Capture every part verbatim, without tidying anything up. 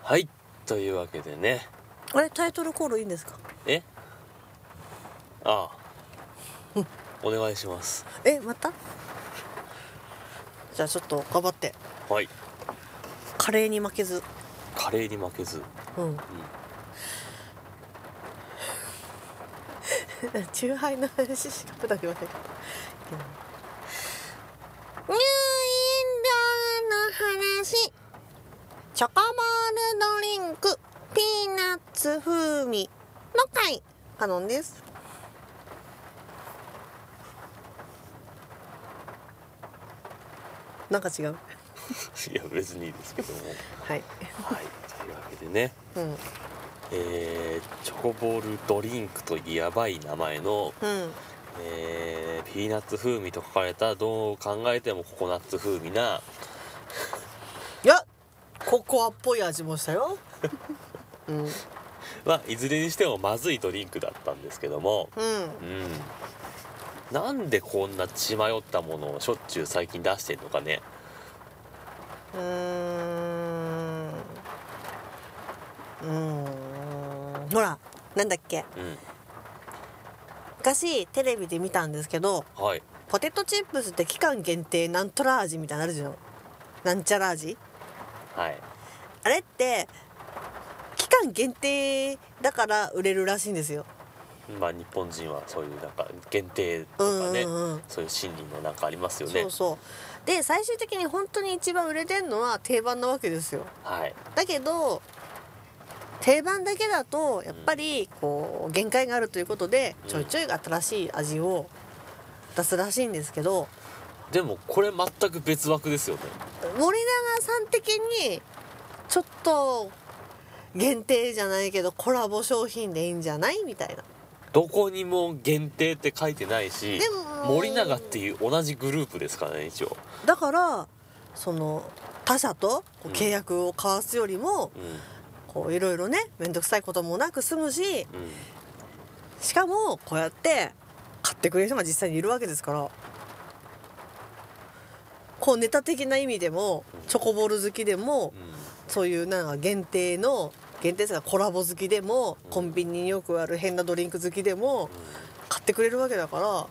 はい、というわけでね。 あれタイトルコールいいんですか？ えああお願いします。 えまたじゃあちょっと頑張って。 はい。 カレーに負けず。 カレーに負けず。 うん、うん、チューハイの話しか普段言わないから、うん、入院料の話。チョコボールドリンクピーナッツ風味の回カノンです。なんか違ういや別にいいですけどもはいはい、というわけでね、 うん、 えー、チョコボールドリンクというやばい名前の、 うん、 えー、ピーナッツ風味と書かれた、どう考えてもココナッツ風味な、 いやココアっぽい味もしたようん、 まあいずれにしてもまずいドリンクだったんですけども、 うん、 うんなんでこんな血迷ったものをしょっちゅう最近出してんのかね。 うーん、うーん、ほらなんだっけ、 うん昔テレビで見たんですけど、 はいポテトチップスって期間限定なんとら味みたいなのあるじゃん。なんちゃら味。 はいあれって期間限定だから売れるらしいんですよ。 まあ日本人はそういうなんか限定とかね、 うんうんうん、 そういう心理のなんかありますよね。 そうそうで最終的に本当に一番売れてんのは定番なわけですよ。 はいだけど定番だけだとやっぱりこう限界があるということで、ちょいちょい新しい味を出すらしいんですけど、 でもこれ全く別枠ですよね。 森永さん的にちょっと限定じゃないけどコラボ商品でいいんじゃないみたいな。 どこにも限定って書いてないし、 でも森永っていう同じグループですからね一応。 だからその他社とこう契約を交わすよりも、 うんこういろいろね面倒くさいこともなく済むし、 うんしかもこうやって買ってくれる人が実際にいるわけですから、こうネタ的な意味でもチョコボール好きでも、 うん、 そういうなんか限定の限定ですがコラボ好きでも、 うん、 コンビニによくある変なドリンク好きでも、うん、買ってくれるわけだから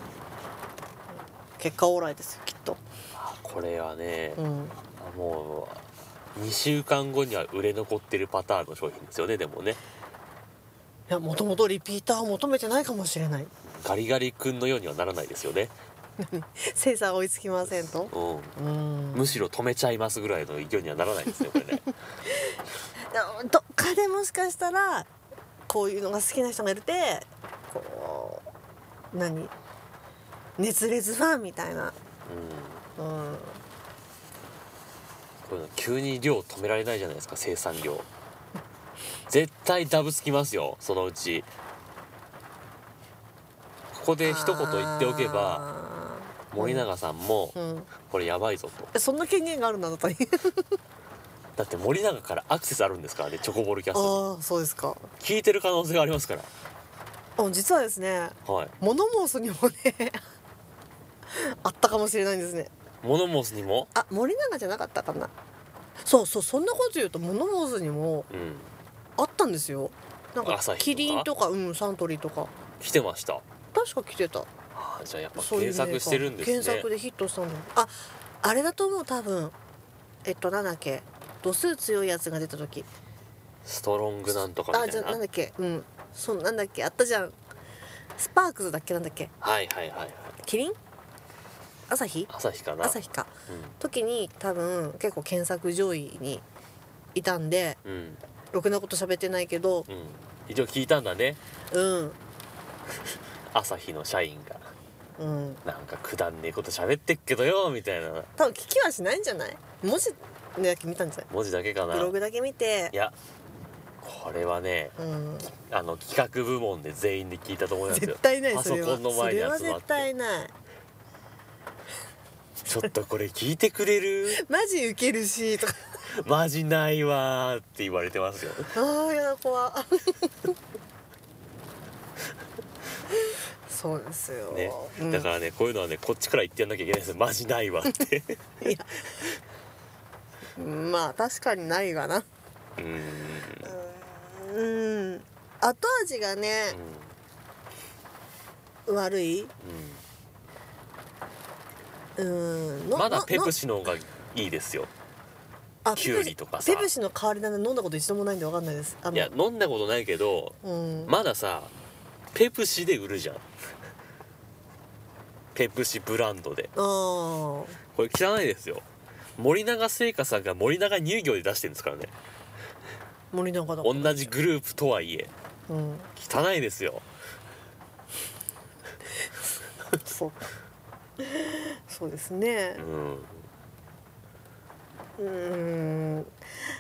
結果オーライですよきっと。 これはね、 うん、 もうにしゅうかんごには売れ残ってるパターンの商品ですよね。でもね、 いやもともとリピーターを求めてないかもしれない。 ガリガリ君のようにはならないですよね。 生産追いつきませんと、 うん、 うんむしろ止めちゃいますぐらいの勢いにはならないですねこれね。 どっかでもしかしたらこういうのが好きな人がいるて、こう何熱烈ファンみたいな、 うん、 うん、 こういうの急に量止められないじゃないですか。生産量絶対ダブつきますよそのうち。ここで一言言っておけば森永さんも、うん、これやばいぞと。 そんな権限があるんだあなたにだって森永からアクセスあるんですからね、チョコボールキャストに。 ああそうですか。 聞いてる可能性がありますから。 あ実はですね、 はい、 モノモースにもねあったかもしれないんですね。 モノモースにも、 あ森永じゃなかったかな。そうそうそんなこと言うとモノモースにもあったんですよ。なんかキリンとか、うん、サントリーとか来てました。 確か来てた。 あじゃあやっぱ検索してるんですね。 検索でヒットしたんだ。ああれだと思う多分。えっとなんだっけ度数強いやつが出た時ストロングなんとかみたいな。 あじゃあなんだっけうんそうなんだっけあったじゃん。スパークスだっけなんだっけ。 はいはいはいはい。 キリン朝日朝日かな。 朝日か、 うん、 時に多分結構検索上位にいたんで、うん、ろくなこと喋ってないけど、うん、 一応聞いたんだね。 うん朝日の社員が、 うん、 なんかくだんねえこと喋ってっけどよみたいな。 多分聞きはしないんじゃない。文字だけ見たんじゃない。 文字だけかな。 ブログだけ見て。 いやこれはね、うん、あの企画部門で全員で聞いたと思いますよ。 絶対ないパソコンの前に集まって。それは絶対ない。 ちょっとこれ聞いてくれるマジウケるしとかマジないわって言われてますよ。 ああやだ怖そうですよ、 ねうん、 だからねこういうのはねこっちから言ってやんなきゃいけないですよ。マジないわっていやまあ確かにないわな。 うーんうーん後味がね、悪い。 うん、 ううん、 ーんのまだペプのシの方がいいですよ。 あキュウリとかさペプシの代わりなんで飲んだこと一度もないんで分かんないです。あのいや飲んだことないけど、 うん、 まださペプシで売るじゃん。ペプシブランドであーこれ汚いですよ。森永製菓さんが森永乳業で出してるんですからね。 森永だ同じグループとはいえうん汚いですよ。 そうそうですねうんうーん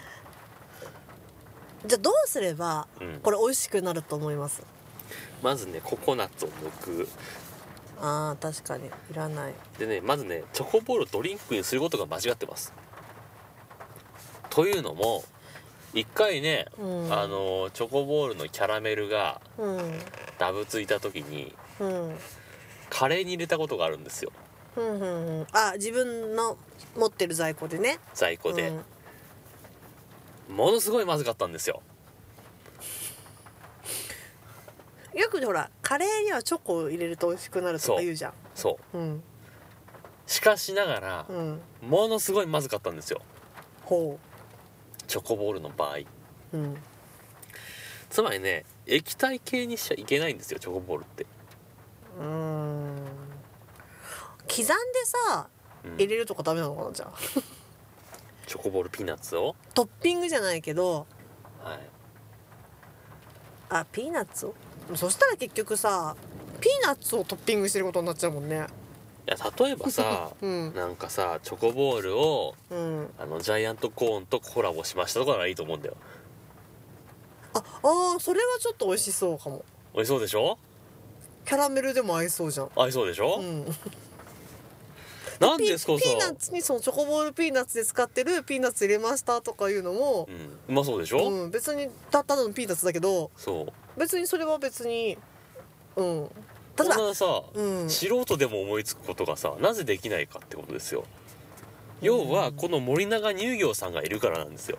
じゃあどうすればうんこれ美味しくなると思います？ まずねココナッツを抜く。 あー確かにいらない。 でねまずねチョコボールをドリンクにすることが間違ってます。というのも一回ね、 うんあのチョコボールのキャラメルがうんダブついた時にうんカレーに入れたことがあるんですよ。 うんうんうんあ自分の持ってる在庫でね。 在庫で、 うんものすごいまずかったんですよ。 よくほらカレーにはチョコを入れると美味しくなるとか言うじゃん。 そううんしかしながらうんものすごいまずかったんですよほチョコボールの場合。 ううんつまりね液体系にしちゃいけないんですよチョコボールって、 うーん刻んでさうん入れるとかダメなのかな。じゃあチョコボールピーナッツを、 トッピングじゃないけどはい、 あピーナッツをそしたら結局さピーナッツをトッピングしてることになっちゃうもんね。 いや例えばさ、 うんなんかさチョコボールをうんあのジャイアントコーンとコラボしましたとかならいいと思うんだよ。 ああーそれはちょっと美味しそうかも。 美味しそうでしょ。 キャラメルでも合いそうじゃん。 合いそうでしょ、 うんなんですかさピピーナッツにそのチョコボールピーナッツで使ってるピーナッツ入れましたとかいうのもう、ん、うまそうでしょ、 うん、別にたただのピーナッツだけどそう別にそれは別にうんこんただなさ、 うん素人でも思いつくことがさなぜできないかってことですよ。要はこの森永乳業さんがいるからなんですよ。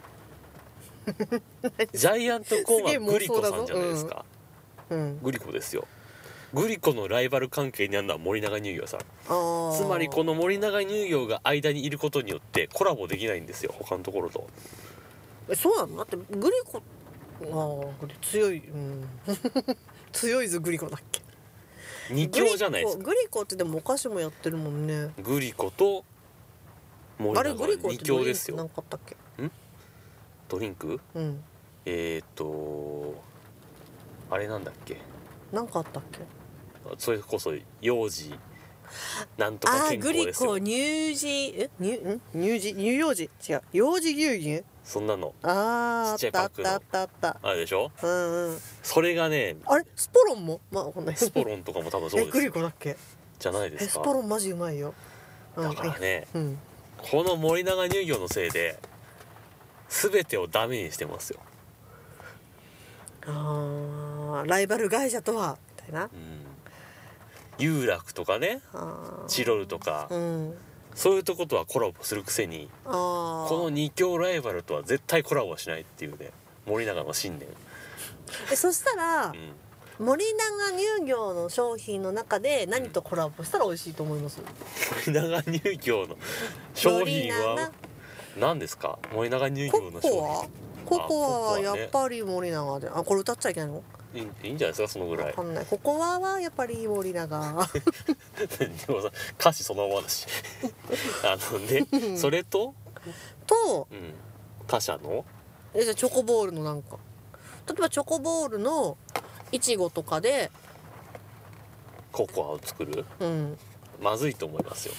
ジャイアントコーンはグリコさんじゃないですか。 うんグリコですよ。グリコのライバル関係にあるのは森永乳業さん。 あーつまりこの森永乳業が間にいることによってコラボできないんですよ他のところと。 えそうなの。だってグリコあーグリ強い、うん、強いぞグリコだっけ。 二強じゃないですか。 グリコグリコってでもお菓子もやってるもんね。 グリコと森あれグリコっ永二てドリンク強ですよ。 なんかあったっけ。 ドリンクうんえーっとあれなんだっけ。 なんかあったっけ。 それこそ幼児なんとか健あーグリ康ですよ。 コ乳児え乳ん乳児乳幼児違う幼児牛乳。 そんなのあーちっちゃいパックのあったあったあったあっあるでしょ。 たうんうんそれがねあれスポロンもまあわかんないスポロンとかも多分そうえグですよリコだっけ。 じゃないでえスすか。 ポロンマジうまいよ。うんだからねうんこの森永乳業のせいで全てをダメにしてますよ。 あーライバル会社とはみたいな。 うん有楽とかねあーチロルとか、 うんそういうとことはコラボするくせにあーこの二強ライバルとは絶対コラボしないっていうね森永の信念。 えそしたらうん森永乳業の商品の中で何とコラボしたら美味しいと思います？ 森永乳業の商品は森永何ですか。森永乳コ業の商コアココアはやねっぱり森永で、あこれ歌っちゃいけないの？ 品いいいいんじゃないですかそのぐらい。 わかんない。ココアはやっぱり森永でもさ歌詞そのままだしあのねそれと、 とうん、他社のえじゃあチョコボールのなんか例えばチョコボールのいちごとかでココアを作るうんまずいと思いますよ。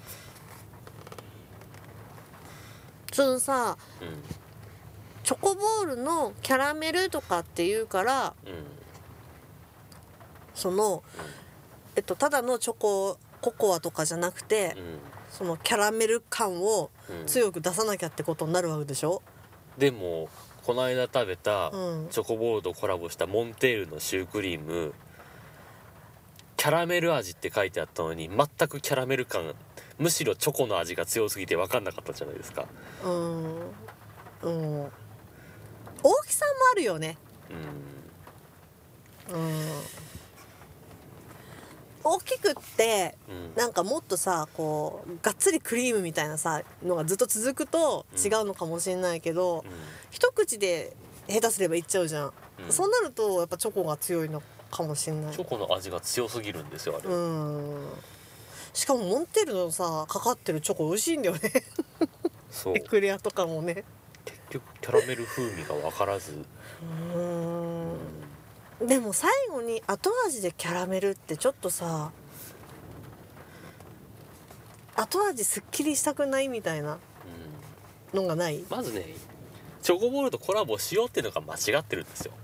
そのさうんチョコボールのキャラメルとかっていうからうんそのえっとただのチョコココアとかじゃなくて、 うんそのキャラメル感をうん強く出さなきゃってことになるわけでしょ。 でもこの間食べたうんチョコボールとコラボしたモンテールのシュークリームキャラメル味って書いてあったのに全くキャラメル感むしろチョコの味が強すぎて分かんなかったじゃないですか。 うんうん大きさもあるよね。 うんうん大きくって、 うんなんかもっとさこうがっつりクリームみたいなさのがずっと続くと違うのかもしれないけど、 うん一口で下手すればいっちゃうじゃん、 うんそうなるとやっぱチョコが強いのかもしれない。 チョコの味が強すぎるんですよあれ、 うんしかもモンテールのさかかってるチョコ美味しいんだよねそうエクレアとかもね。 結局キャラメル風味が分からず、 うんでも最後に後味でキャラメルってちょっとさ後味すっきりしたくないみたいなうん、 のがない？ まずねチョコボールとコラボしようっていうのが間違ってるんですよ。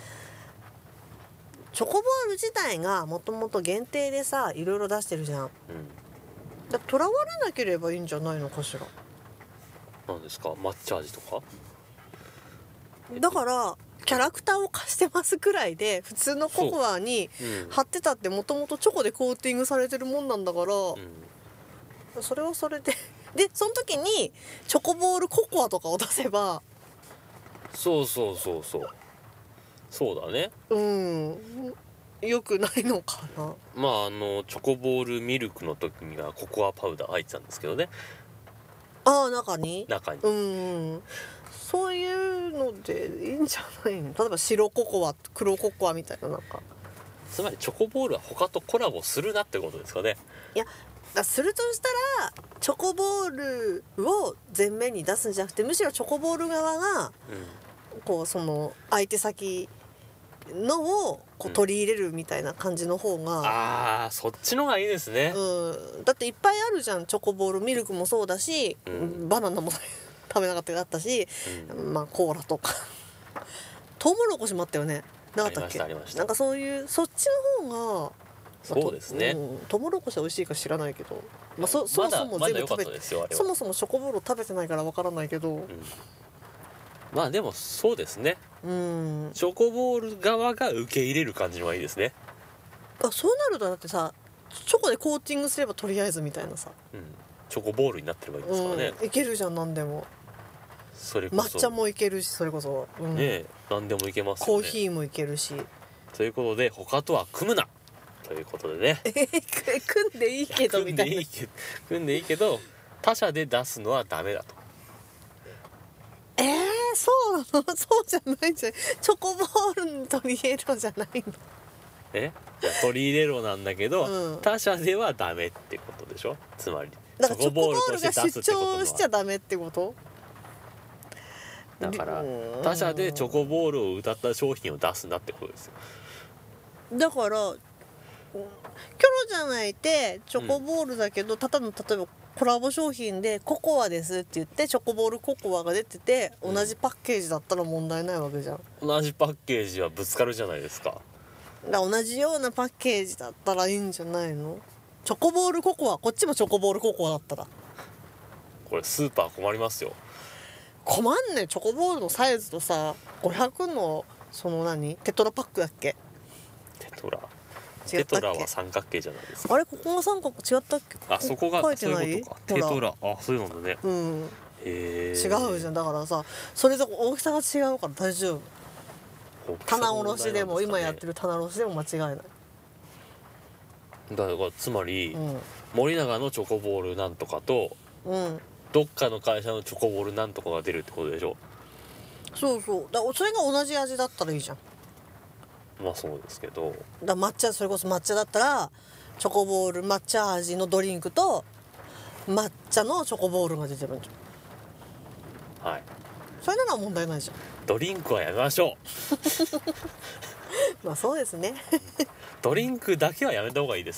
チョコボール自体がもともと限定でさいろいろ出してるじゃん。 うんだとらわれなければいいんじゃないのかしら。 なんですか抹茶味とか。 だからキャラクターを貸してますくらいで普通のココアにうん貼ってたってもともとチョコでコーティングされてるもんなんだから、 うん、 それはそれででその時にチョコボールココアとかを出せばそうそうそうそうそうだね。 うんよくないのかな。 まああのチョコボールミルクの時にはココアパウダー入ってたんですけどねああ中に中に、 うんそういうのでいいんじゃないの。例えば白ココア黒ココアみたいななんかつまりチョコボールは他とコラボするなってことですかね。 いやだするとしたらチョコボールを前面に出すんじゃなくてむしろチョコボール側がうんこうその相手先のをこう取り入れるみたいな感じの方が、 ああそっちのがいいですね。 うん、だっていっぱいあるじゃんチョコボールミルクもそうだし、 うんバナナも食べなかったがあったし、 うんまあコーラとかトウモロコシもあったよねなかったっけ。 ありましたありましたなんかそういうそっちの方がそうですね、 まあとうんトウモロコシは美味しいか知らないけど、まあ、そそもそもまだまだ良かっ全部食べて、 たですよあれは。 そもそもチョコボール食べてないからわからないけど、 うん、まあでもそうですねうんチョコボール側が受け入れる感じのがいいですね。 あそうなるとだってさチョコでコーティングすればとりあえずみたいなさ、 うんチョコボールになってればいいですからね、 うん、いけるじゃん何でも。 それこそ抹茶もいけるしそれこそ、うんねえ何でもいけますコよね。 ーヒーもいけるしということで他とは組むなということでねえ組んでいいけどみたいな。 組んでいいけど組んでいいけど他社で出すのはダメだと。 えー、そうなのそうじゃないじゃん。チョコボールに取り入れろじゃないの。 え取り入れろなんだけど、 うん他社ではダメってことでしょ。つまりだからチョコボールとがして出す主ってことは張しちゃダメってこと。 だからうん他社でチョコボールを歌った商品を出すなってことですよ。 だからキョロじゃないってチョコボールだけど、ただの例えばコラボ商品でココアですって言ってチョコボールココアが出ててうん同じパッケージだったら問題ないわけじゃん。 同じパッケージはぶつかるじゃないですか。 だから同じようなパッケージだったらいいんじゃないの。チョコボールココアこっちもチョコボールココアだったらこれスーパー困りますよ。 困んね。チョコボールのサイズとさごひゃくのその何テトラパックだっけ。 テトラ違ったっけテトラは三角形じゃないですか。 あれここが三角違ったっけ。 あそこが書いそうてないいうことか。テトラあそういうのだね。 うんへえ違うじゃん。だからさそれぞれ大きさが違うから大丈夫。棚卸しでも今やってるる棚卸しでも間違いない。 だからつまり、 うん森永のチョコボールなんとかとうんどっかの会社のチョコボールなんとかが出るってことでしょ。 そうそうだからそれが同じ味だったらいいじゃん。 まあそうですけどだから抹茶それこそ抹茶だったらチョコボール抹茶味のドリンクと抹茶のチョコボールが出てるんじゃん。 はいそれなら問題ないじゃん。 ドリンクはやめましょうまあそうですねドリンクだけはやめた方がいいです。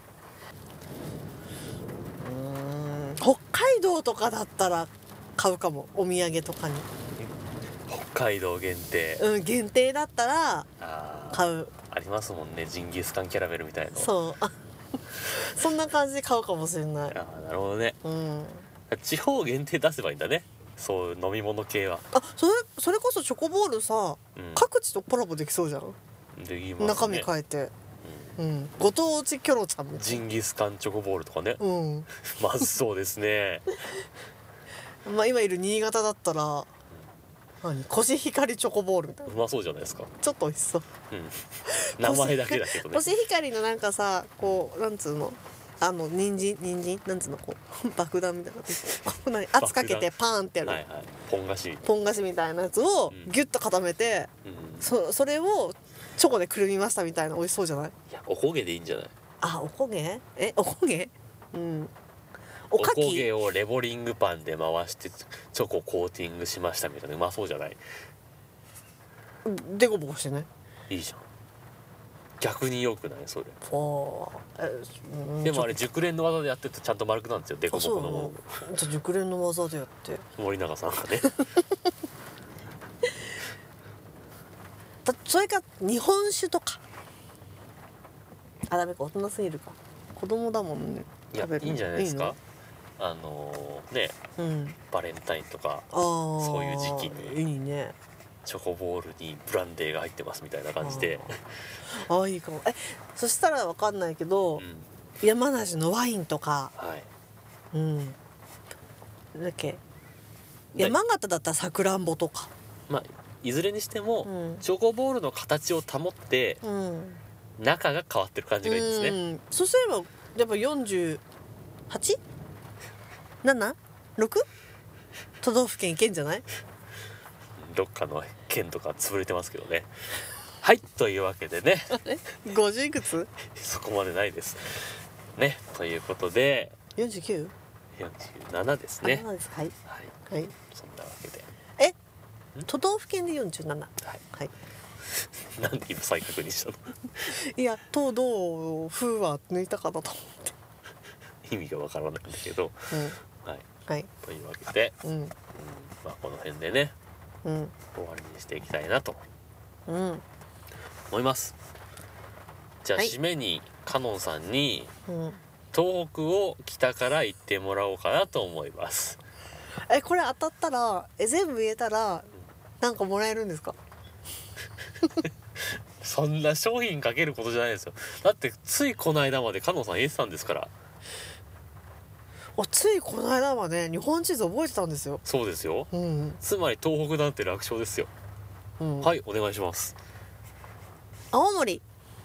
うーん北海道とかだったら買うかも。お土産とかに、 北海道限定うん、限定だったらあー買う。 ありますもんねジンギスカンキャラメルみたいなの。 そうあそんな感じで買うかもしれない。 あーなるほどね。 うん地方限定出せばいいんだねそういう飲み物系は。 あそれそれこそチョコボールさ、 うん各地とコラボできそうじゃん。 できますね。 中身変えて、うん、ご当地キョロちゃんみたいジンギスカンチョコボールとかねな。うんまずそうですね。 まあ今いる新潟だったら何コシヒカリチョコボールみたいうな。 まそうじゃないですか。 ちょっと美味しそう。 うん名前だけだけどねコシヒカリのなんかさ、こうなんつうの、あの人参人参なんつうの、こう爆弾みたいなこう何圧かけてパーンってやる、 はいはいポン菓子、うん、 ポン菓子みたいなやつをうんギュッと固めて、 うんそそれをチョコでくるみましたみたいな。美味しそうじゃない？ いやおこげでいいんじゃない。 あ、おこげ？え、おこげ？うん。おおこかき？ げをレボリングパンで回してチョココーティングしましたみたいな。うまそうじゃない。 デコボコしてね。 いいじゃん。逆に良くないそれ。 ああ、え、うん、 でもあれ熟練の技でやってるとちゃんと丸くなるんですよ、デコあ、そうなボコのもの？じゃあ熟練の技でやって。 森永さんがねだそれか日本酒とか。あ、ダメか、大人すぎるか。子供だもんね。 いや食べるのいいんじゃないですいか。あのーねいの？うん。 バレンタインとかああ。 そういう時期にいいね。 チョコボールにブランデーが入ってますみたいな感じで、 ああ、いいかも。え、そしたらわかんないけど、 うん山梨のワインとか、 はいうん。なんだっけ。 で山形だったらさくらんぼとか。 まあいずれにしても、 うんチョコボールの形を保ってうん。 中が変わってる感じがいいですね。 うん。そうすればやっぱよんじゅうはち？なな？ろく？都道府県いけんじゃない？ どっかの県とか潰れてますけどね。はいというわけでねごじゅういくつ？ そこまでないですね。ということでよんじゅうきゅう？ よんじゅうななですね。 あ、です。はい。 はい、 はい。 そんなわけでえ、都道府県でよんじゅうなな。 はいはい。 なんで今再確認したのいや、都道府は抜いたかなと思って。 意味がわからないんだけど、 うん。 はい、 はい。 というわけで、 うん。 うんまあ、この辺でねうん。 終わりにしていきたいなとうん。 思います。じゃあ、 はい締めにカノンさんにうん。 東北を北から行ってもらおうかなと思います。 え、これ当たったら、え、全部言えたら、なんかもらえるんですか？ そんな商品かけることじゃないですよ。だってついこの間までカノンさん言えてたんですから。 お、ついこの間はね、日本地図覚えてたんですよ。 そうですよ。 うん。 つまり東北なんて楽勝ですよ。 うん。 はいお願いします。 青森。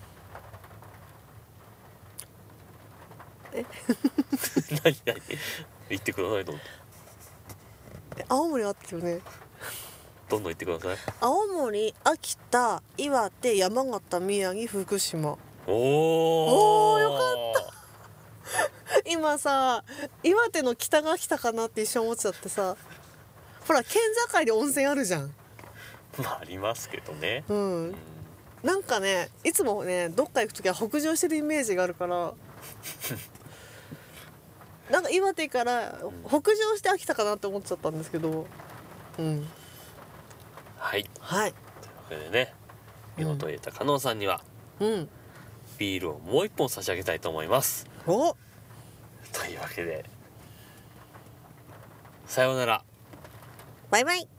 何何言ってください。どんどんえ、青森あったよね。 どんどん言ってください。 青森、秋田、岩手、山形、宮城、福島。 おおおーよか今さ、岩手の北が来たかなって一瞬思っちゃってさ。ほら、県境で温泉あるじゃん。 まあありますけどね。 ううんん。なんかね、いつもね、どっか行くときは北上してるイメージがあるから。なんか岩手から北上して秋田かなって思っちゃったんですけど。うん。 はい。というはい。 わけでね、見事言えたカノンさんにはうん。 ビールをもう一本差し上げたいと思います。 お、 というわけでさようなら。 バイバイ。